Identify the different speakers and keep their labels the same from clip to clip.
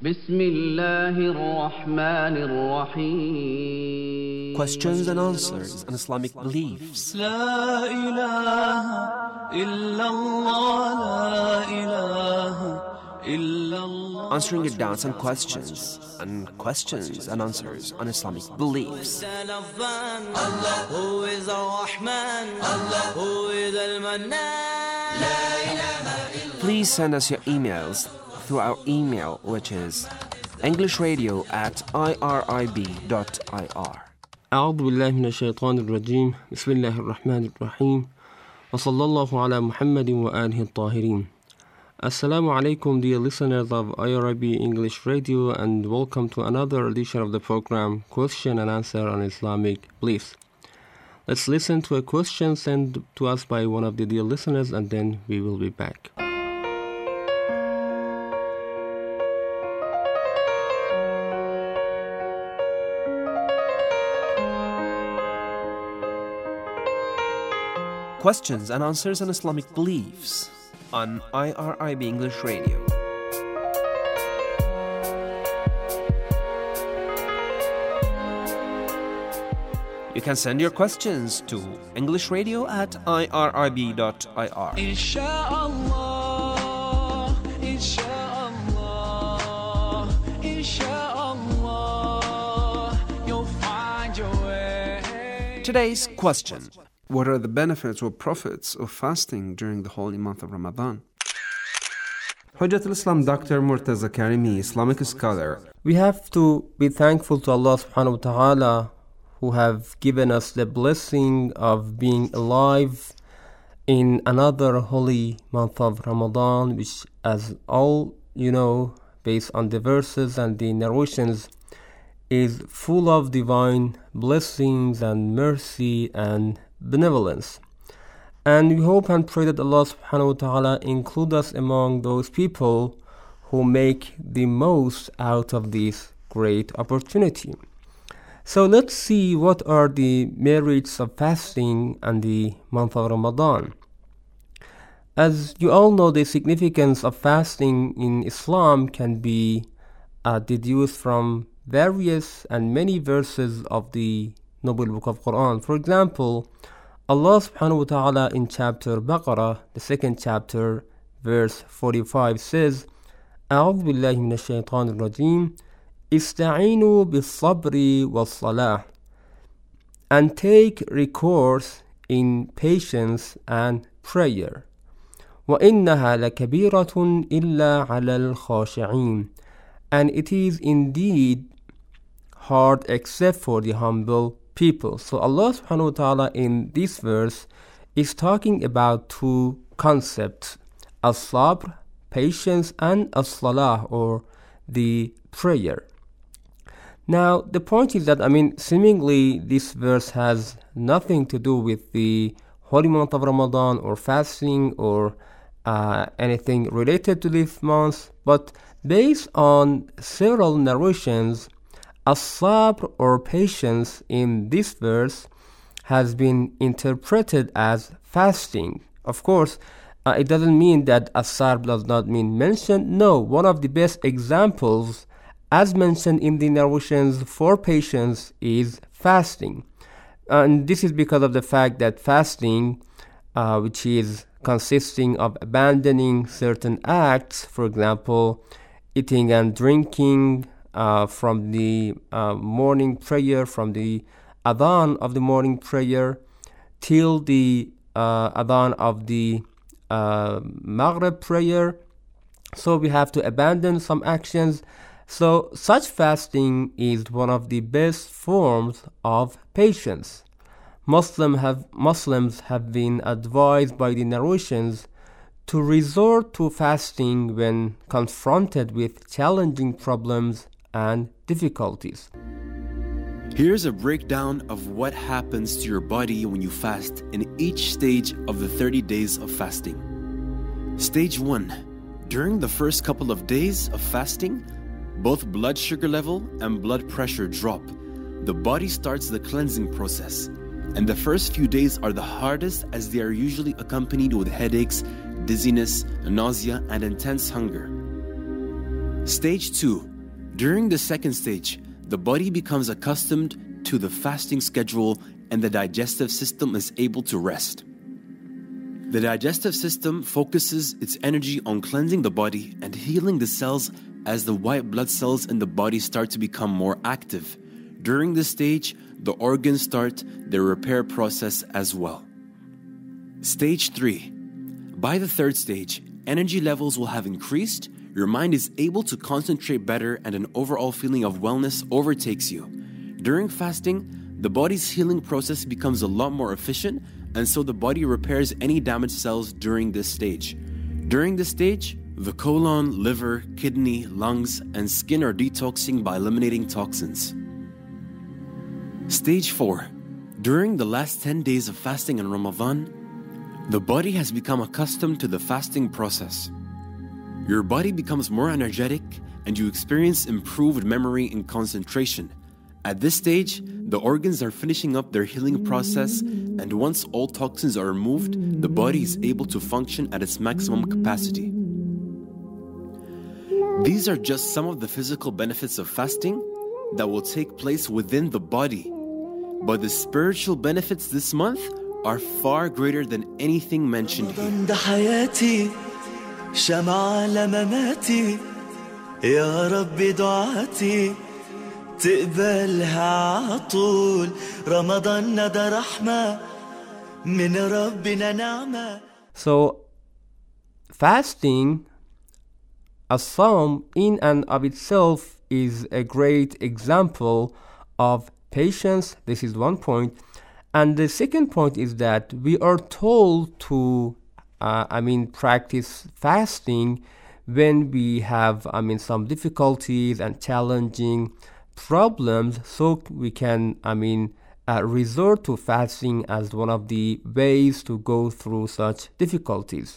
Speaker 1: بسم الله الرحمن الرحيم.
Speaker 2: Questions and answers on Islamic beliefs.
Speaker 3: لا إله إلا الله لا إله إلا الله.
Speaker 2: Answering your doubts and questions and answers on Islamic beliefs.
Speaker 3: Allah who is Ar-Rahman, Allah who is Al-Mannan. لا إله إلا.
Speaker 2: Please send us your emails through our email, which is englishradio@irib.ir.
Speaker 4: أعوذ بالله من الشيطان الرجيم. بسم الله الرحمن الرحيم. وصلى الله على محمد وآله الطاهرين. Assalamu alaikum, dear listeners of IRIB English Radio, and welcome to another edition of the program Question and Answer on Islamic Beliefs. Let's listen to a question sent to us by one of the dear listeners, and then we will be back.
Speaker 2: Questions and answers on Islamic beliefs on IRIB English Radio. You can send your questions to englishradio@irib.ir.
Speaker 3: Inshallah, inshallah, inshallah, you'll find your way.
Speaker 2: Today's question:
Speaker 5: what are the benefits or profits of fasting during the holy month of Ramadan? Hujjat al-Islam Dr. Murtaza Karimi, Islamic scholar.
Speaker 4: We have to be thankful to Allah subhanahu wa ta'ala, who have given us the blessing of being alive in another holy month of Ramadan, which, as all you know, based on the verses and the narrations, is full of divine blessings and mercy and benevolence. And we hope and pray that Allah subhanahu wa ta'ala include us among those people who make the most out of this great opportunity. So let's see what are the merits of fasting and the month of Ramadan. As you all know, the significance of fasting in Islam can be deduced from various and many verses of the Noble Book of Quran. For example, Allah subhanahu wa ta'ala in chapter Baqarah, the second chapter, verse 45 says, أعوذ بالله من الشيطان الرجيم استعينوا بالصبر والصلاة, and take recourse in patience and prayer. وإنها لكبيرة إلا على الخاشعين, and it is indeed hard except for the humble people. So Allah subhanahu wa ta'ala in this verse is talking about two concepts: as-sabr, patience, and as-salah, or the prayer. Now the point is that, seemingly this verse has nothing to do with the holy month of Ramadan or fasting or anything related to this month, but based on several narrations, as-sabr or patience in this verse has been interpreted as fasting. Of course, it doesn't mean that as-sabr does not mean mentioned. No, one of the best examples as mentioned in the narrations for patience is fasting. And this is because of the fact that fasting, which is consisting of abandoning certain acts, for example, eating and drinking, from the morning prayer, from the adhan of the morning prayer till the adhan of the Maghrib prayer. So we have to abandon some actions. So such fasting is one of the best forms of patience. Muslims have been advised by the narrations to resort to fasting when confronted with challenging problems and difficulties.
Speaker 6: Here's a breakdown of what happens to your body when you fast in each stage of the 30 days of fasting. Stage 1. During the first couple of days of fasting, both blood sugar level and blood pressure drop. The body starts the cleansing process, and the first few days are the hardest as they are usually accompanied with headaches, dizziness, nausea, and intense hunger. Stage 2. During the second stage, the body becomes accustomed to the fasting schedule and the digestive system is able to rest. The digestive system focuses its energy on cleansing the body and healing the cells as the white blood cells in the body start to become more active. During this stage, the organs start their repair process as well. Stage 3. By the third stage, energy levels will have increased, your mind is able to concentrate better, and an overall feeling of wellness overtakes you. During fasting, the body's healing process becomes a lot more efficient, and so the body repairs any damaged cells during this stage. During this stage, the colon, liver, kidney, lungs, and skin are detoxing by eliminating toxins. Stage 4. During the last 10 days of fasting in Ramadan, the body has become accustomed to the fasting process. Your body becomes more energetic and you experience improved memory and concentration. At this stage, the organs are finishing up their healing process, and once all toxins are removed, the body is able to function at its maximum capacity. These are just some of the physical benefits of fasting that will take place within the body. But the spiritual benefits this month are far greater than anything mentioned here.
Speaker 3: شمعة لمماتي يا رب دعاتي تقبلها عطول رمضان ندى رحمة من ربنا نعمة.
Speaker 4: So fasting, as-sawm in and of itself is a great example of patience. This is one point. And the second point is that we are told to practice fasting when we have, some difficulties and challenging problems, so we can, resort to fasting as one of the ways to go through such difficulties.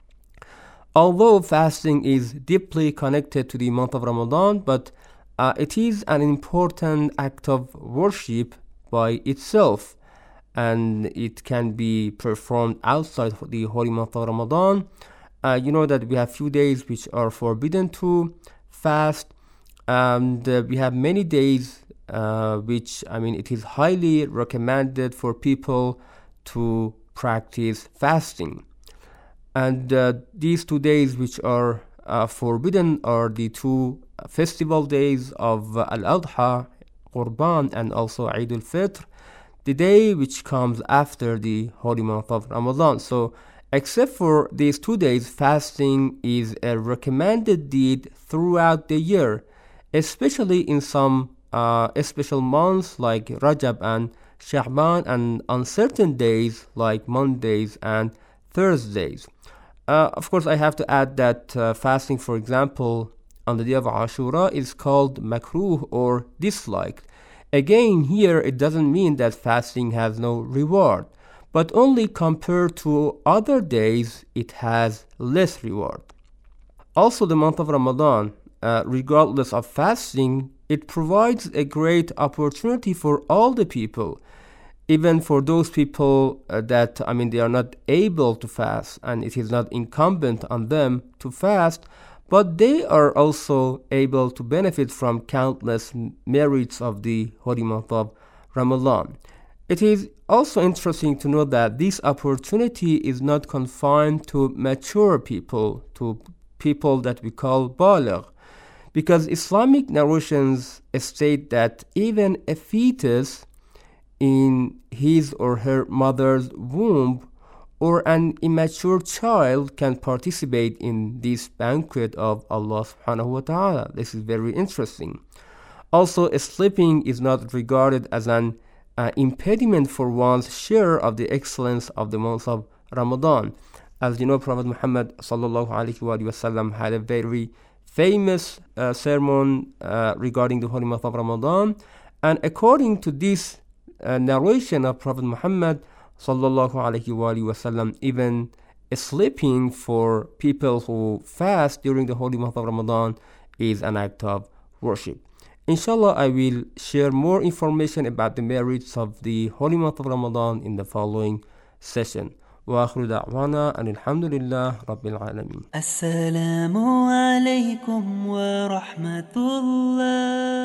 Speaker 4: Although fasting is deeply connected to the month of Ramadan, but it is an important act of worship by itself, and it can be performed outside the holy month of Ramadan. You know that we have few days which are forbidden to fast, and we have many days which, it is highly recommended for people to practice fasting. And these 2 days which are forbidden are the 2 festival days of Al-Adha, Qurban, and also Eid al-Fitr, the day which comes after the holy month of Ramadan. So except for these 2 days, fasting is a recommended deed throughout the year, especially in some special months like Rajab and Sha'ban, and on certain days like Mondays and Thursdays. Of course, I have to add that fasting, for example, on the day of Ashura is called makruh or disliked. Again, here it doesn't mean that fasting has no reward, but only compared to other days it has less reward. Also, the month of Ramadan, regardless of fasting, it provides a great opportunity for all the people, even for those people that, they are not able to fast, and it is not incumbent on them to fast, but they are also able to benefit from countless merits of the holy month of Ramadan. It is also interesting to know that this opportunity is not confined to mature people, to people that we call baligh, because Islamic narrations state that even a fetus in his or her mother's womb or an immature child can participate in this banquet of Allah subhanahu wa ta'ala. This is very interesting. Also, sleeping is not regarded as an impediment for one's share of the excellence of the month of Ramadan. As you know, Prophet Muhammad sallallahu alaihi wasallam had a very famous sermon regarding the holy month of Ramadan, and according to this narration of Prophet Muhammad sallallahu alaihi wasallam, even sleeping for people who fast during the holy month of Ramadan is an act of worship. Inshallah, I will share more information about the merits of the holy month of Ramadan in the following session. وآخر دعوانا أن الحمد لله رب العالمين.
Speaker 3: السلام عليكم ورحمة الله.